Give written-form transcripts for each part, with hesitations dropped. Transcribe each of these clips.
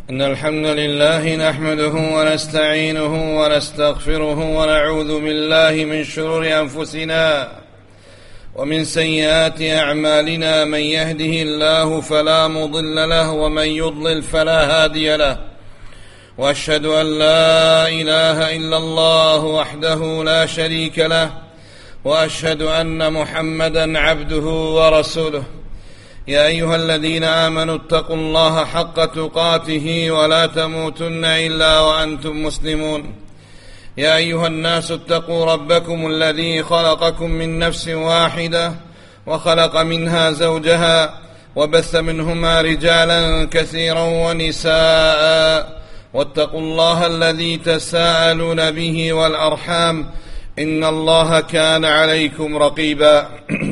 إن الحمد لله نحمده ونستعينه ونستغفره ونعوذ بالله من شرور أنفسنا ومن سيئات أعمالنا. من يهده الله فلا مضل له ومن يضلل فلا هادي له، وأشهد أن لا إله إلا الله وحده لا شريك له، وأشهد أن محمدا عبده ورسوله. يا أيها الذين آمنوا اتقوا الله حق تقاته ولا تموتن إلا وأنتم مسلمون. يا أيها الناس اتقوا ربكم الذي خلقكم من نفس واحدة وخلق منها زوجها وبث منهما رجالا كثيرا ونساء، واتقوا الله الذي تساءلون به والأرحام إن الله كان عليكم رقيبا.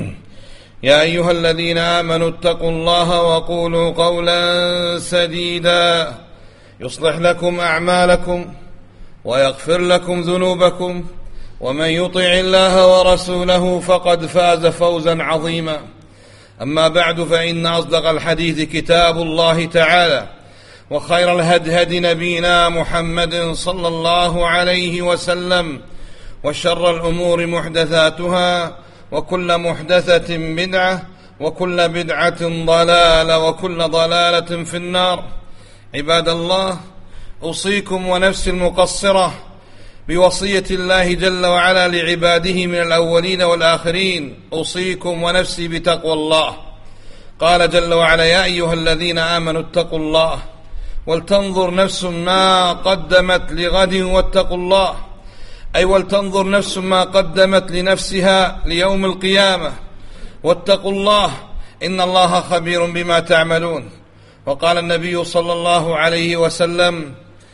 يا أيها الذين آمنوا اتقوا الله وقولوا قولا سديدا يصلح لكم أعمالكم ويغفر لكم ذنوبكم، ومن يطع الله ورسوله فقد فاز فوزا عظيما. أما بعد، فإن أصدق الحديث كتاب الله تعالى، وخير الهدي هدي نبينا محمد صلى الله عليه وسلم، وشر الأمور محدثاتها، وكل محدثة بدعة، وكل بدعة ضلالة، وكل ضلالة في النار. عباد الله، أوصيكم ونفسي المقصرة بوصية الله جل وعلا لعباده من الأولين والآخرين. أوصيكم ونفسي بتقوى الله. قال جل وعلا: يا أيها الذين آمنوا اتقوا الله ولتنظر نفس ما قدمت لغد واتقوا الله، أي ولتنظر نفس ما قدمت لنفسها ليوم القيامة، واتقوا الله إن الله خبير بما تعملون. وقال النبي صلى الله عليه وسلم: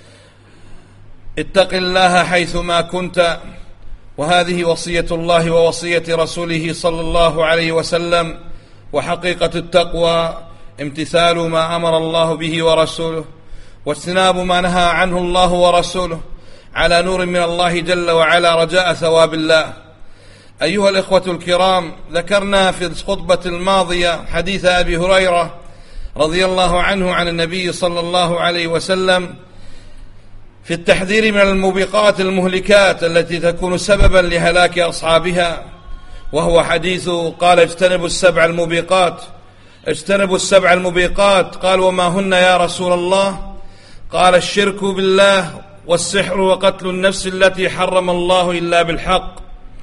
اتق الله حيثما كنت. وهذه وصية الله ووصية رسوله صلى الله عليه وسلم. وحقيقة التقوى امتثال ما أمر الله به ورسوله، واجتناب ما نهى عنه الله ورسوله، على نور من الله جل وعلا، رجاء ثواب الله. أيها الإخوة الكرام، ذكرنا في الخطبة الماضية حديث أبي هريرة رضي الله عنه عن النبي صلى الله عليه وسلم في التحذير من الموبقات المهلكات التي تكون سببا لهلاك أصحابها، وهو حديث قال: اجتنبوا السبع الموبقات. اجتنبوا السبع الموبقات. قال: وما هن يا رسول الله؟ قال: الشرك بالله، والسحر، وقتل النفس التي حرم الله إلا بالحق،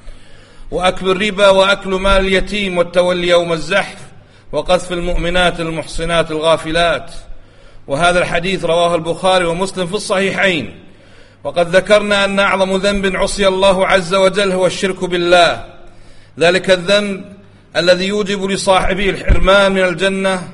وأكل الربا، وأكل مال اليتيم، والتولي يوم الزحف، وقذف المؤمنات المحصنات الغافلات. وهذا الحديث رواه البخاري ومسلم في الصحيحين. وقد ذكرنا أن أعظم ذنب عصي الله عز وجل هو الشرك بالله، ذلك الذنب الذي يوجب لصاحبه الحرمان من الجنة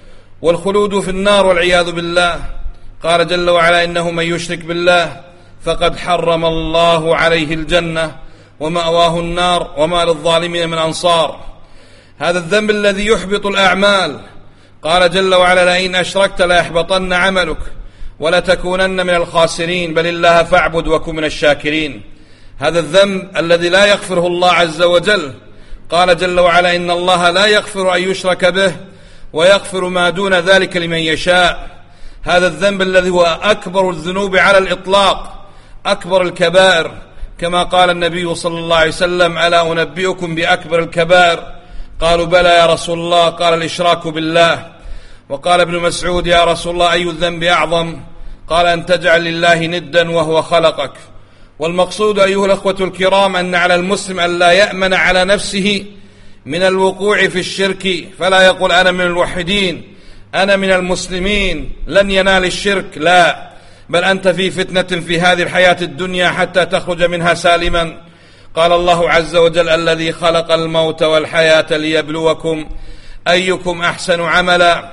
والخلود في النار والعياذ بالله. قال جل وعلا: إنه من يشرك بالله فقد حرم الله عليه الجنة ومأواه النار وما للظالمين من أنصار. هذا الذنب الذي يحبط الأعمال. قال جل وعلا: لئن أشركت ليحبطن عملك ولتكونن من الخاسرين، بل الله فاعبد وكن من الشاكرين. هذا الذنب الذي لا يغفره الله عز وجل. قال جل وعلا: إن الله لا يغفر أن يشرك به ويغفر ما دون ذلك لمن يشاء. هذا الذنب الذي هو أكبر الذنوب على الإطلاق، أكبر الكبائر، كما قال النبي صلى الله عليه وسلم: ألا أنبئكم بأكبر الكبائر؟ قالوا: بلى يا رسول الله. قال: الإشراك بالله. وقال ابن مسعود: يا رسول الله، أي الذنب أعظم؟ قال: أن تجعل لله ندا وهو خلقك. والمقصود أيها الأخوة الكرام أن على المسلم أن لا يأمن على نفسه من الوقوع في الشرك، فلا يقول: أنا من الموحدين، أنا من المسلمين، لن ينال الشرك. لا، بل أنت في فتنة في هذه الحياة الدنيا حتى تخرج منها سالما. قال الله عز وجل: الذي خلق الموت والحياة ليبلوكم أيكم أحسن عملا.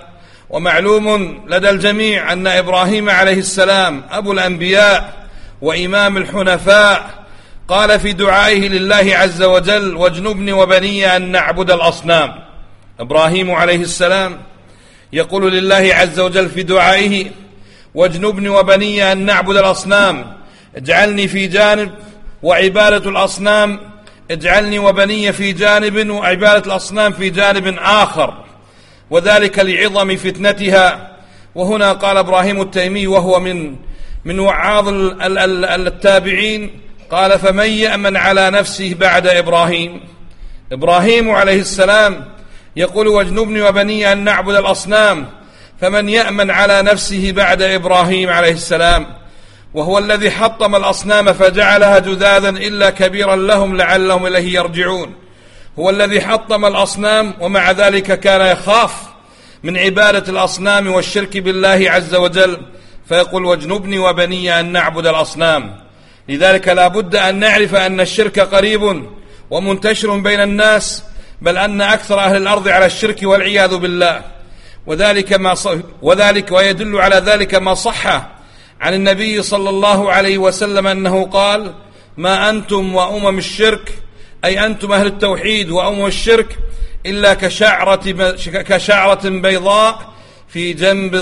ومعلوم لدى الجميع أن إبراهيم عليه السلام أبو الأنبياء وإمام الحنفاء قال في دعائه لله عز وجل: واجنبني وبني أن نعبد الأصنام. إبراهيم عليه السلام يقول لله عز وجل في دعائه: واجنبني وبني أن نعبد الأصنام، اجعلني في جانب وعبادة الأصنام، اجعلني وبني في جانب وعبادة الأصنام في جانب آخر. وذلك لعظم فتنتها وهنا قال إبراهيم التيمي وهو من وعاظ التابعين، قال: فمن يأمن على نفسه بعد إبراهيم عليه السلام يقول: واجنبني وبني أن نعبد الأصنام، فمن يأمن على نفسه بعد إبراهيم عليه السلام؟ وهو الذي حطم الأصنام فجعلها جذاذا إلا كبيرا لهم لعلهم إليه يرجعون. هو الذي حطم الأصنام ومع ذلك كان يخاف من عبادة الأصنام والشرك بالله عز وجل، فيقول: واجنبني وبني أن نعبد الأصنام. لذلك لا بد أن نعرف أن الشرك قريب ومنتشر بين الناس، بل أن أكثر أهل الأرض على الشرك والعياذ بالله. وذلك ويدل على ذلك ما صح عن النبي صلى الله عليه وسلم أنه قال: ما أنتم وأمم الشرك، أي أنتم أهل التوحيد وأمم الشرك، إلا كشعرة بيضاء في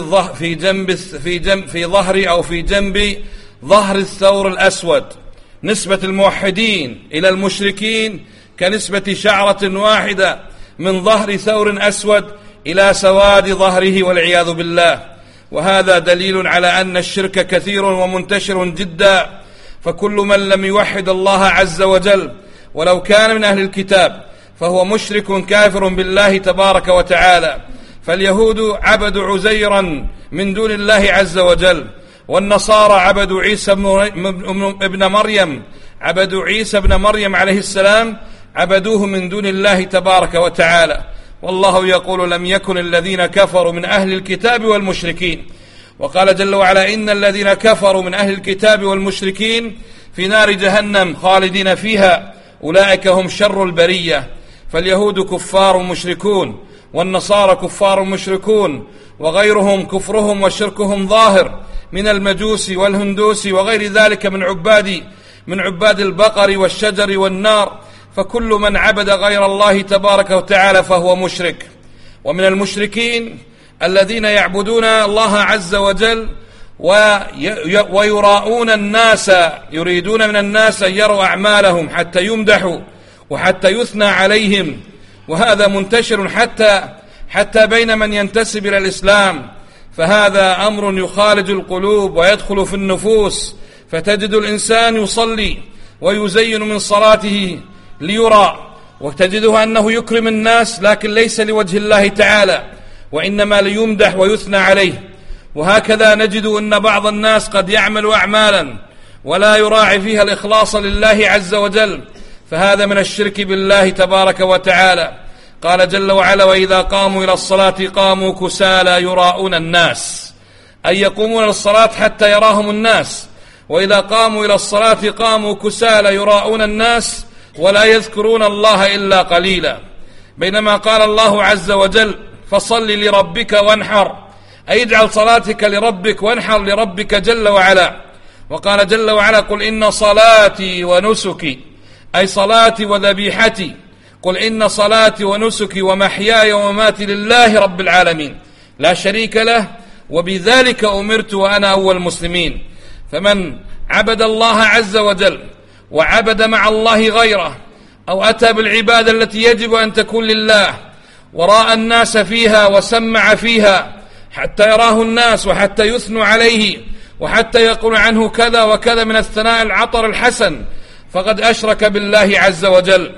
جنب ظهر الثور الأسود. نسبة الموحدين إلى المشركين كنسبة شعرة واحدة من ظهر ثور أسود إلى سواد ظهره والعياذ بالله. وهذا دليل على أن الشرك كثير ومنتشر جدا، فكل من لم يوحد الله عز وجل ولو كان من أهل الكتاب فهو مشرك كافر بالله تبارك وتعالى. فاليهود عبدوا عزيرا من دون الله عز وجل، والنصارى عبدوا عيسى ابن مريم عليه السلام، عبدوه من دون الله تبارك وتعالى. والله يقول: لم يكن الذين كفروا من أهل الكتاب والمشركين. وقال جل وعلا: إن الذين كفروا من أهل الكتاب والمشركين في نار جهنم خالدين فيها أولئك هم شر البرية. فاليهود كفار مشركون، والنصارى كفار مشركون، وغيرهم كفرهم وشركهم ظاهر من المجوس والهندوس وغير ذلك من عباد البقر والشجر والنار. فكل من عبد غير الله تبارك وتعالى فهو مشرك. ومن المشركين الذين يعبدون الله عز وجل ويراؤون الناس، يريدون من الناس أن يروا أعمالهم حتى يمدحوا وحتى يثنى عليهم. وهذا منتشر حتى بين من ينتسب إلى الإسلام، فهذا أمر يخالج القلوب ويدخل في النفوس. فتجد الإنسان يصلي ويزين من صلاته ليرى، وتجده أنه يكرم الناس لكن ليس لوجه الله تعالى، وإنما ليمدح ويثنى عليه. وهكذا نجد أن بعض الناس قد يعمل أعمالا ولا يراعي فيها الإخلاص لله عز وجل، فهذا من الشرك بالله تبارك وتعالى. قال جل وعلا: وإذا قاموا إلى الصلاة قاموا كسالى يراؤون الناس، أي يقومون للصلاة حتى يراهم الناس. وإذا قاموا إلى الصلاة قاموا كسالى يراؤون الناس ولا يذكرون الله إلا قليلا. بينما قال الله عز وجل: فصل لربك وانحر، أي اجعل صلاتك لربك وانحر لربك جل وعلا. وقال جل وعلا: قل إن صلاتي ونسكي، أي صلاتي وذبيحتي، قل إن صلاتي ونسكي ومحياي ومماتي لله رب العالمين لا شريك له وبذلك أمرت وأنا أول المسلمين. فمن عبد الله عز وجل وعبد مع الله غيره، أو أتى بالعبادة التي يجب أن تكون لله وراء الناس فيها وسمع فيها حتى يراه الناس وحتى يثنوا عليه وحتى يقول عنه كذا وكذا من الثناء العطر الحسن، فقد أشرك بالله عز وجل.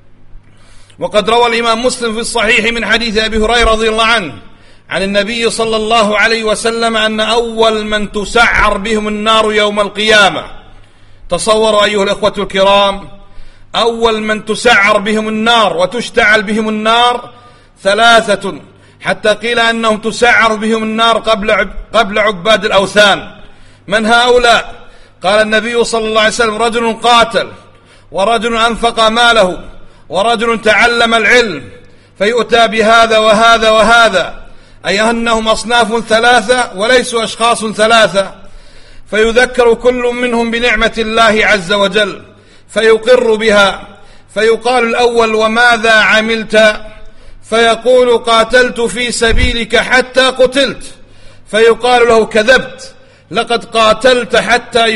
وقد روى الإمام مسلم في الصحيح من حديث أبي هريرة رضي الله عنه عن النبي صلى الله عليه وسلم أن أول من تسعر بهم النار يوم القيامة، تصوروا أيها الإخوة الكرام، أول من تسعر بهم النار وتشتعل بهم النار ثلاثة، حتى قيل أنهم تسعر بهم النار قبل عباد الأوثان. من هؤلاء؟ قال النبي صلى الله عليه وسلم: رجل قاتل، ورجل أنفق ماله، ورجل تعلم العلم، فيؤتى بهذا وهذا وهذا، أي أنهم أصناف ثلاثة وليسوا أشخاص ثلاثة. فيذكر كل منهم بنعمة الله عز وجل فيقر بها، فيقال الأول: وماذا عملت؟ فيقول: قاتلت في سبيلك حتى قتلت. فيقال له: كذبت، لقد قاتلت حتى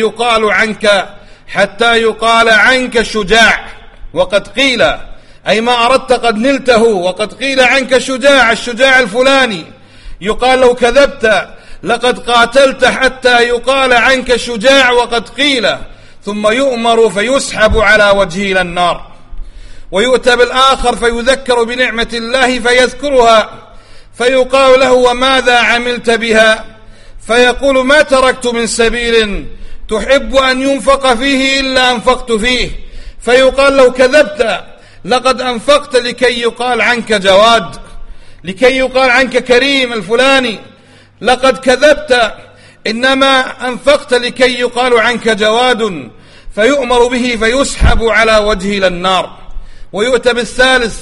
يقال عنك شجاع، وقد قيل، أي ما أردت قد نلته، وقد قيل عنك شجاع، الشجاع الفلاني. يقال له: كذبت، لقد قاتلت حتى يقال عنك شجاع وقد قيل، ثم يؤمر فيسحب على وجهه إلى النار. ويؤتى بالآخر فيذكر بنعمة الله فيذكرها، فيقال له وماذا عملت بها؟ فيقول ما تركت من سبيل تحب أن ينفق فيه إلا أنفقت فيه. فيقال له كذبت، لقد أنفقت لكي يقال عنك جواد، لكي يقال عنك كريم الفلاني، لقد كذبت، إنما أنفقت لكي يقال عنك جواد. فيؤمر به فيسحب على وجهه إلى النار. ويؤتى بالثالث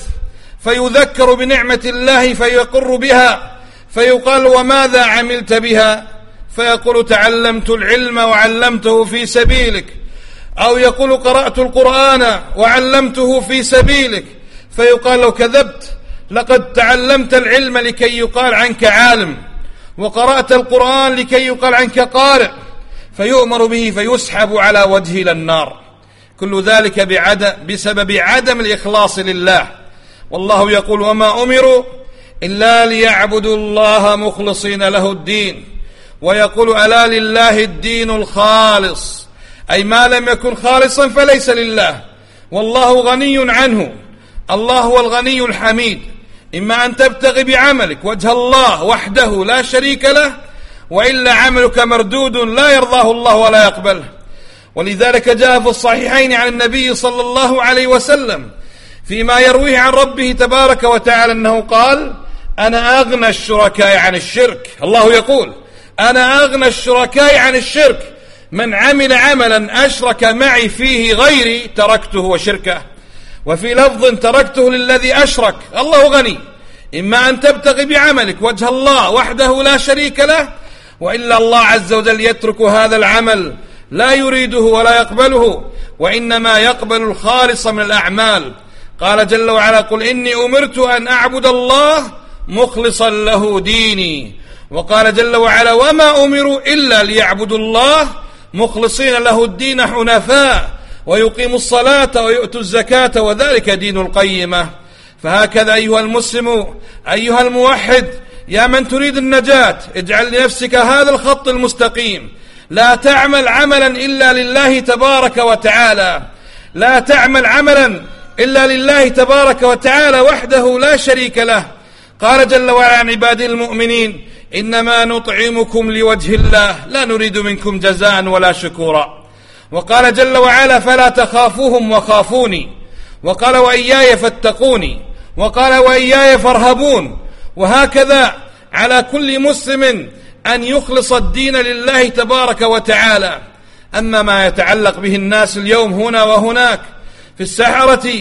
فيذكر بنعمة الله فيقر بها، فيقال وماذا عملت بها؟ فيقول تعلمت العلم وعلمته في سبيلك، أو يقول قرأت القرآن وعلمته في سبيلك. فيقال له كذبت، لقد تعلمت العلم لكي يقال عنك عالم، وقرأت القرآن لكي يقال عنك قارئ. فيؤمر به فيسحب على وجهه إلى النار. كل ذلك بسبب عدم الإخلاص لله. والله يقول وما أمروا إلا ليعبدوا الله مخلصين له الدين. ويقول ألا لله الدين الخالص، أي ما لم يكن خالصا فليس لله، والله غني عنه. الله هو الغني الحميد. إما أن تبتغي بعملك وجه الله وحده لا شريك له، وإلا عملك مردود لا يرضاه الله ولا يقبله. ولذلك جاء في الصحيحين عن النبي صلى الله عليه وسلم فيما يرويه عن ربه تبارك وتعالى أنه قال أنا أغنى الشركاء عن الشرك. الله يقول أنا أغنى الشركاء عن الشرك، من عمل عملا أشرك معي فيه غيري تركته وشركه. وفي لفظ تركته للذي أشرك. الله غني، إما أن تبتغي بعملك وجه الله وحده لا شريك له، وإلا الله عز وجل يترك هذا العمل لا يريده ولا يقبله، وإنما يقبل الخالص من الأعمال. قال جل وعلا قل إني أمرت أن أعبد الله مخلصا له ديني. وقال جل وعلا وما أمروا إلا ليعبدوا الله مخلصين له الدين حنفاء ويقيموا الصلاة ويؤتوا الزكاة وذلك دين القيمة. فهكذا أيها المسلم أيها الموحد يا من تريد النجاة، اجعل لنفسك هذا الخط المستقيم. لا تعمل عملا إلا لله تبارك وتعالى، لا تعمل عملا إلا لله تبارك وتعالى وحده لا شريك له. قال جل وعلا عن عباده المؤمنين إنما نطعمكم لوجه الله لا نريد منكم جزاء ولا شكورا. وقال جل وعلا فلا تخافوهم وخافوني. وقال وإياي فاتقوني. وقال وإياي فارهبون. وهكذا على كل مسلم أن يخلص الدين لله تبارك وتعالى. أما ما يتعلق به الناس اليوم هنا وهناك في السحرة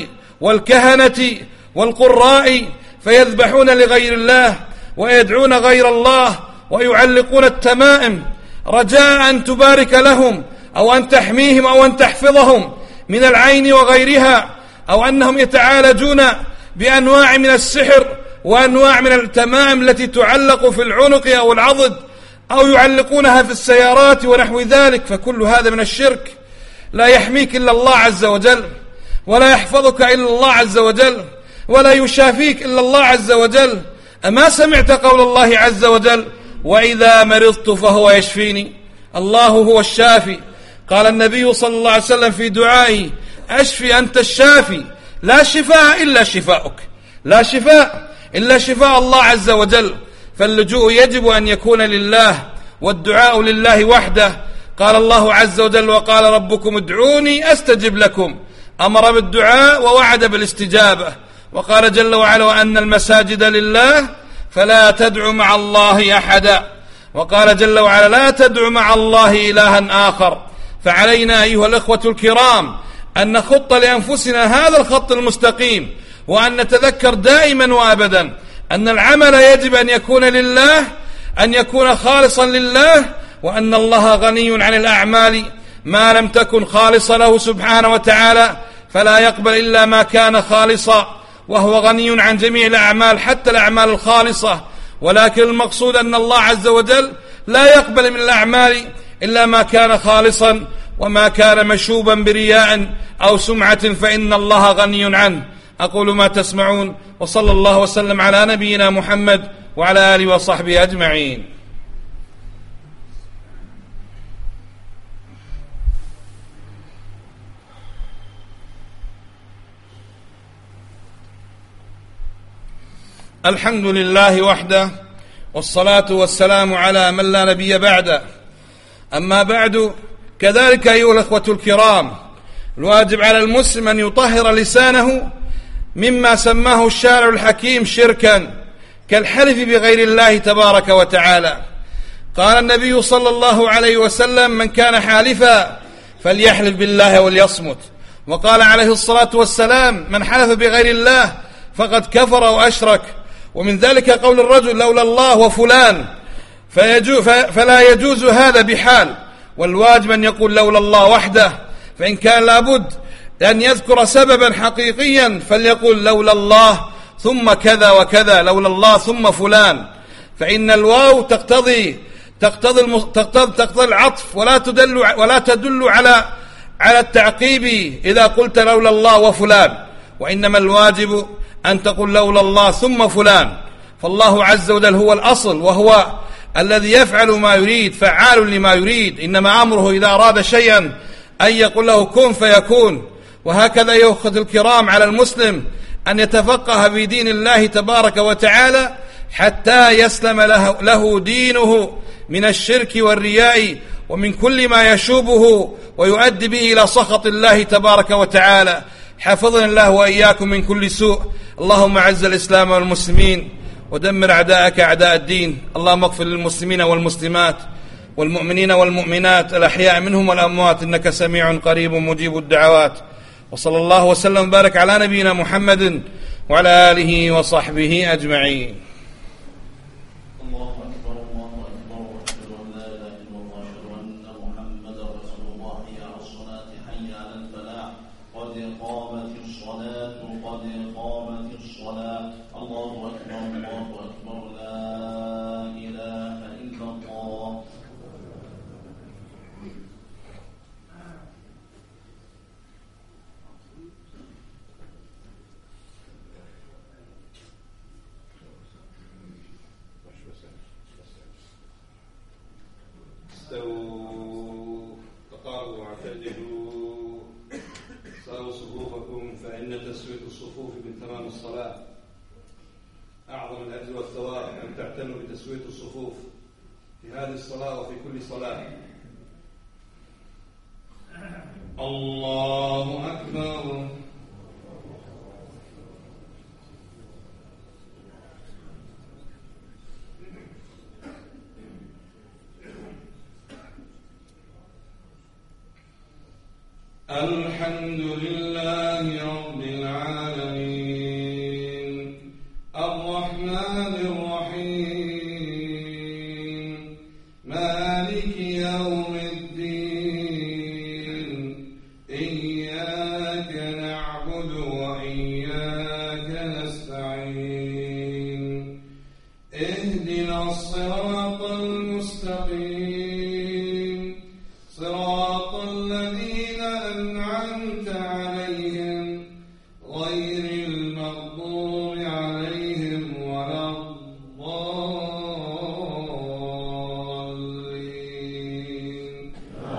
والكهنة والقراء فيذبحون لغير الله ويدعون غير الله ويعلقون التمائم رجاء أن تبارك لهم أو أن تحميهم أو أن تحفظهم من العين وغيرها، أو أنهم يتعالجون بأنواع من السحر وأنواع من التمائم التي تعلق في العنق أو العضد أو يعلقونها في السيارات ونحو ذلك. فكل هذا من الشرك. لا يحميك إلا الله عز وجل، ولا يحفظك إلا الله عز وجل، ولا يشافيك إلا الله عز وجل. أما سمعت قول الله عز وجل وإذا مرضت فهو يشفيني؟ الله هو الشافي. قال النبي صلى الله عليه وسلم في دعائه أشفي أنت الشافي لا شفاء إلا شفاؤك، لا شفاء إلا شفاء الله عز وجل. فاللجوء يجب أن يكون لله والدعاء لله وحده. قال الله عز وجل وقال ربكم ادعوني أستجب لكم. أمر بالدعاء ووعد بالاستجابة. وقال جل وعلا وأن المساجد لله فلا تدع مع الله أحدا. وقال جل وعلا لا تدع مع الله إلها آخر. فعلينا أيها الأخوة الكرام أن نخط لأنفسنا هذا الخط المستقيم، وأن نتذكر دائما وأبدا أن العمل يجب أن يكون لله، أن يكون خالصا لله، وأن الله غني عن الأعمال ما لم تكن خالصة له سبحانه وتعالى، فلا يقبل إلا ما كان خالصا، وهو غني عن جميع الأعمال حتى الأعمال الخالصة. ولكن المقصود أن الله عز وجل لا يقبل من الأعمال إلا ما كان خالصا، وما كان مشوبا برياء أو سمعة فإن الله غني عنه. أقول ما تسمعون، وصلى الله وسلم على نبينا محمد وعلى آله وصحبه أجمعين. الحمد لله وحده، والصلاة والسلام على من لا نبي بعده. أما بعد، كذلك أيها الأخوة الكرام، الواجب على المسلم أن يطهر لسانه مما سماه الشارع الحكيم شركا، كالحلف بغير الله تبارك وتعالى. قال النبي صلى الله عليه وسلم: من كان حالفا فليحلف بالله وليصمت. وقال عليه الصلاة والسلام: من حلف بغير الله فقد كفر وأشرك. ومن ذلك قول الرجل: لولا الله وفلان، فلا يجوز هذا بحال، والواجب أن يقول لولا الله وحده. فإن كان لابد أن يذكر سببا حقيقيا فليقول لولا الله ثم كذا وكذا، لولا الله ثم فلان، فإن الواو تقتضي العطف ولا تدل على التعقيب إذا قلت لولا الله وفلان، وإنما الواجب أن تقول لولا الله ثم فلان. فالله عز وجل هو الأصل، وهو الذي يفعل ما يريد، فعال لما يريد. إنما أمره إذا أراد شيئا أن يقول له كن فيكون. وهكذا أيها الأخوة الكرام، على المسلم أن يتفقه في دين الله تبارك وتعالى حتى يسلم له دينه من الشرك والرياء ومن كل ما يشوبه ويؤدي به إلى سخط الله تبارك وتعالى. حفظنا الله وإياكم من كل سوء. اللهم أعز الإسلام والمسلمين ودمر أعداءك أعداء الدين. اللهم اغفر للمسلمين والمسلمات والمؤمنين والمؤمنات الأحياء منهم والأموات، إنك سميع قريب مجيب الدعوات. وصلى الله وسلم وبارك على نبينا محمد وعلى آله وصحبه أجمعين. استووا تقاربوا واعتدلوا، ساووا صفوفكم، فإن تسوية الصفوف من تمام الصلاة. أعظم الأجر والثواب أن تعتنوا بتسوية الصفوف في هذه الصلاة وفي كل صلاة. الله أكبر. الحمد لله رب العالمين، الرحمن الرحيم، مالك يوم الدين، إياك نعبد وإياك نستعين، اهدنا الصراط المستقيم، صراط الذين أنعمت عليهم غير المغضوب عليهم ولا الضالين.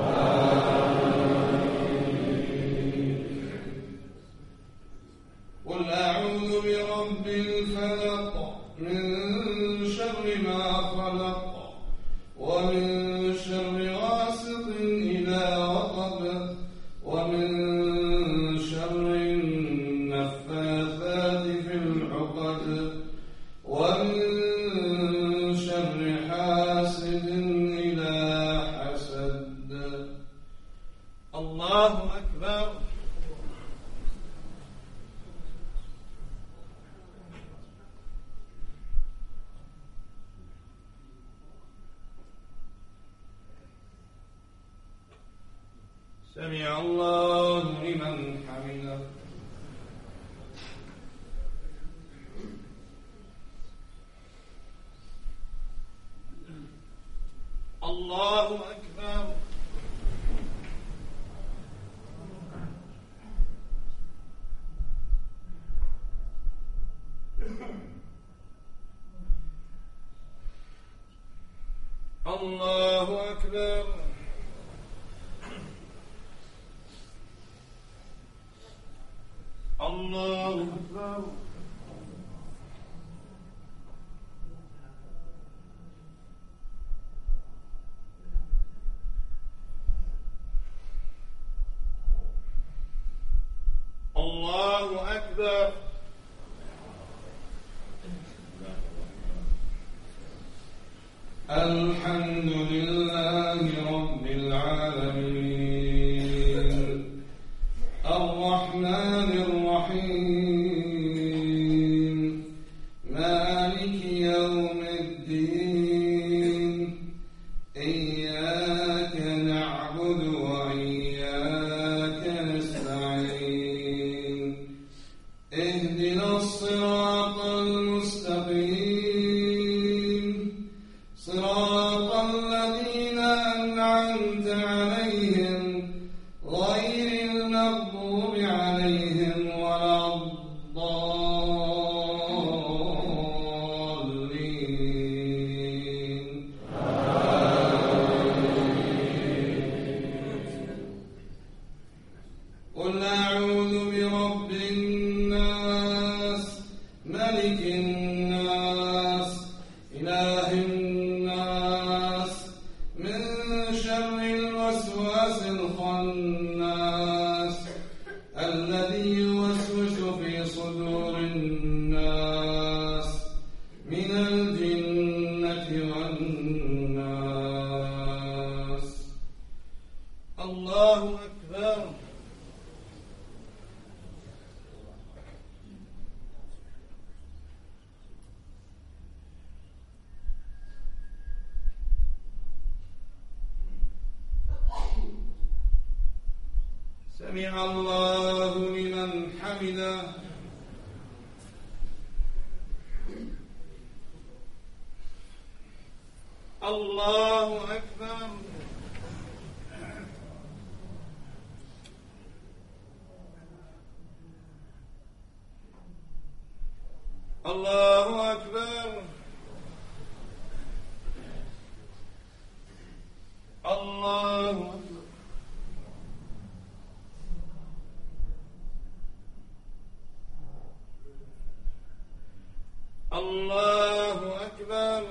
قل أعوذ برب الفلق، من شر ما خلق، ومن شر غاسق إذا وقب، ومن شر النفاثات في العقد، ومن شر حاسد إذا حسد. الله أكبر. سمع الله لمن حمده. الله أكبر. الله أكبر. الله أكبر. أكبر. الحمد لله رب العالمين الرحمن الرحيم مالك يوم الدين إياك نعبد وإياك نستعين اهدنا الصراط المستقيم صراط الذين أنعمت عليهم غير المغضوب عليهم ولا الضالين. قل أعوذ برب الناس ملك الناس إله الناس من شر الوسواس الخناس الذي يوسوس في صدور الناس من الجنة والناس. الله أكبر. سمع الله لمن حمده. الله أكبر. الله أكبر. الله أكبر. الله أكبر.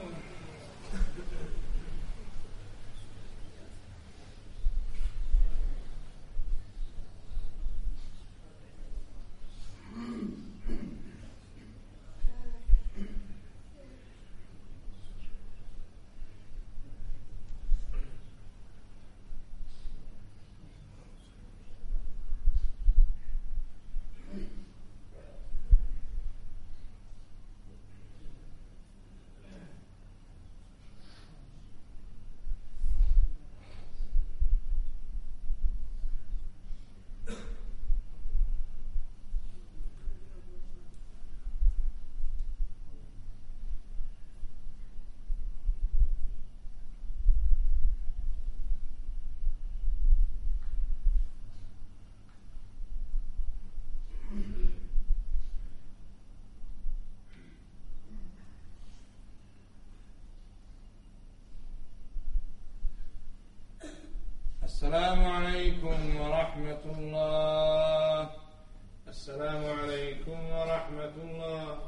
السلام عليكم ورحمة الله. السلام عليكم ورحمة الله.